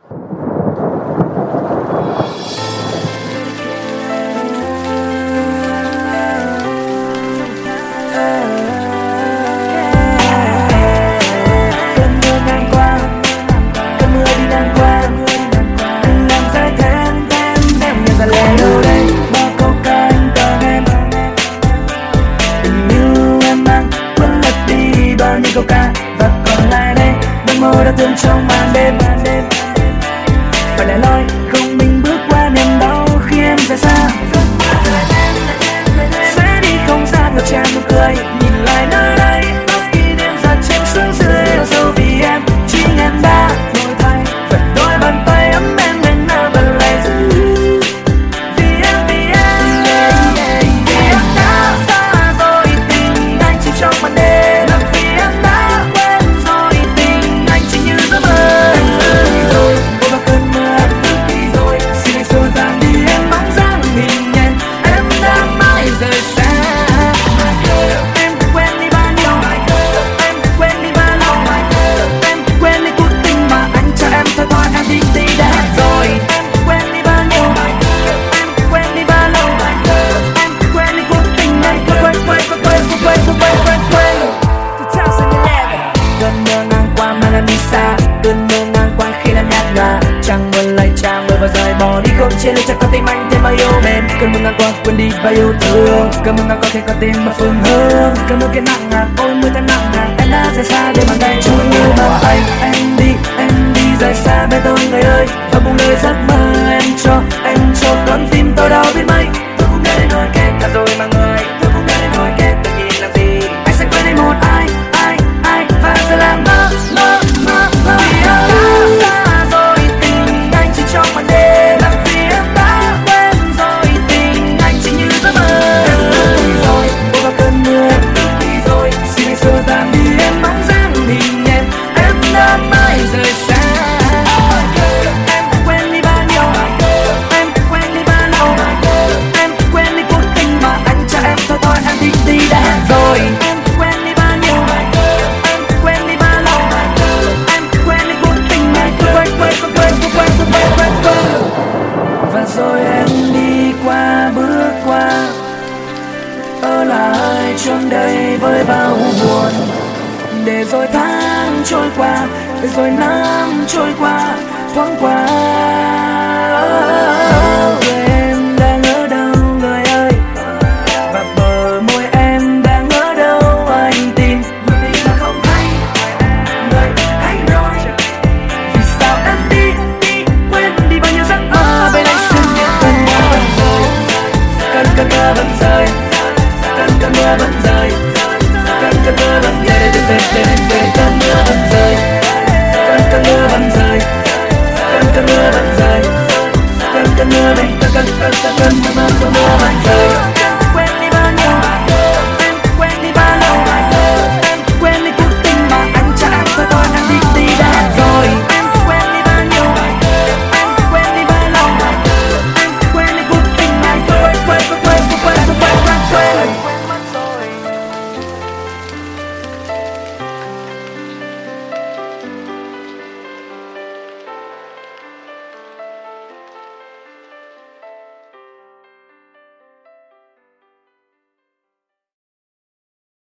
câu ca và còn lại đây đôi môi đã thương trong màn đêm. Phải lẻ loi không mình bước qua niềm đau khi em rời xa, sẽ đi không xa ngập tràn nụ cười nhìn lại nơi đây. Bất kỳ đêm giặt trên xuống dưới đau sâu vì em chỉ ngàn ba đổi thay phần đôi bàn tay ấm em ngày nào bật lại vì em vì em đã xa rồi tình anh chỉ trong màn đêm. Cơn mơ ngang qua khi làm nhạt nhòa, chẳng buồn lại chàng người và rời bỏ đi không chia ly cho con tim anh thêm bao yêu mến. Cơn mơ ngang qua quên đi bao yêu thương, cơn mơ ngang qua khi con tim mà phương hướng. Cơn mơ kia nặng hạt ôi mưa thêm nặng hạt, em đã rời xa để bàn tay trôi như bàn tay. Em đi rời xa bên tôi người ơi, và buông lời giấc mơ em cho con tim tôi đau biết mấy. Tôi cũng đã đến nỗi kết cả rồi mà người, tôi cũng đã đến nỗi kết tự nhìn làm gì. Anh sẽ quên đi một ai và giờ làm mơ. Vì em đã xa rồi tình anh chỉ trong màn đêm, là vì em đã quên rồi tình anh chỉ như giấc mơ. Em đi rồi, ôi vào cơn mưa em đi rồi, xin hãy xua tan đi em bóng dáng hình em đã mãi rời xa. Em quên đi bao nhiêu, em quên đi bao lâu, em quên đi cuộc tình mà anh cho em thôi em đi đã hết rồi. Em quên đi bao nhiêu, em quên đi bao lâu, em quên đi cuộc tình mà quên. Và rồi em đi qua bước qua, ở lại trong đây với bao buồn. Để rồi tháng trôi qua, để rồi năm trôi qua, thoáng qua